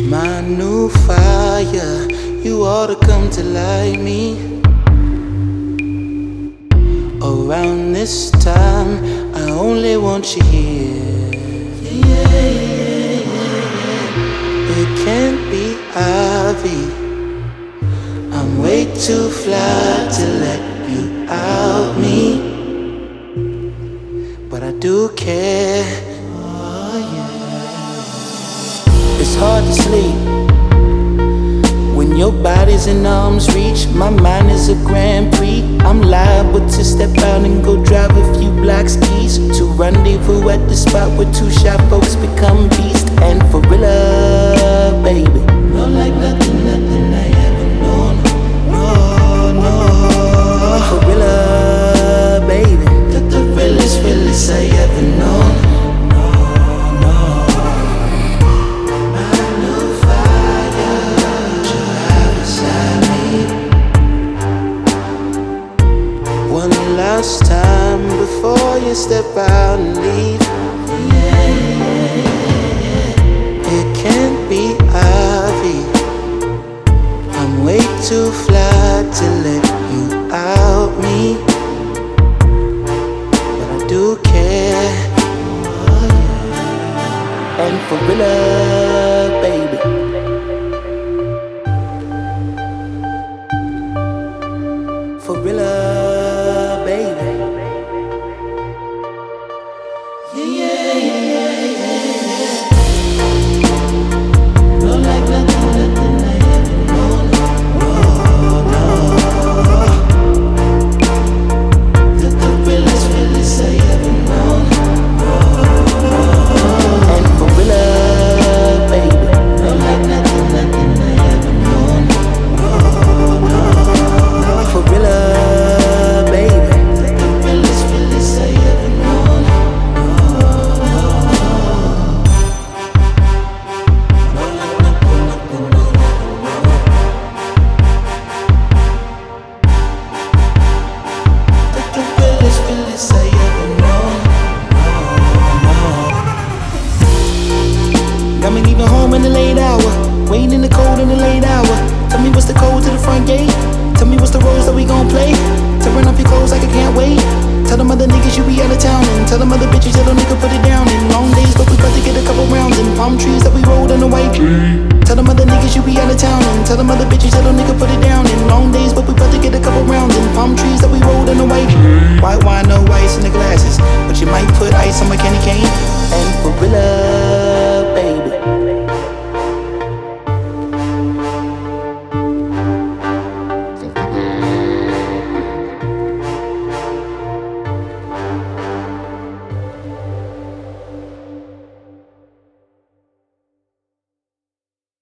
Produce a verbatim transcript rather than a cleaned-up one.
My new fire, you ought to come to light me. Around this time, I only want you here. Yeah, yeah, yeah. It can't be Ivy. I'm way too fly to let you out me, but I do care. Oh, yeah. It's hard to sleep when your body's in arm's reach. My mind is a Grand Prix. I'm liable to step out and go drive a few blocks east to rendezvous at the spot where two shy folks become beasts. And for real, uh, baby, not like nothing, nothing I ever known. No, no, for real, uh, baby, the, the realest, realest I ever known. Last time before you step out and leave. Yeah, yeah, yeah. It can't be Ivy. I'm way too fly to let you out me, but I do care. Oh, yeah. And for real, uh, baby, for real, uh, got me leaving home in the late hour, waiting in the cold in the late hour. Tell me what's the code to the front gate. Tell me what's the roles that we gon' play. Tearing off your clothes like I can't wait. Tell them other niggas you be out of town, and tell them other bitches that don't nigga put it down. In long days, but we about to get a couple rounds in palm trees that we rolled in the white. Tell them other niggas you be out of town, and tell them other bitches that don't nigga put it down. In long days, but we about to get a couple rounds in palm trees that we rolled in the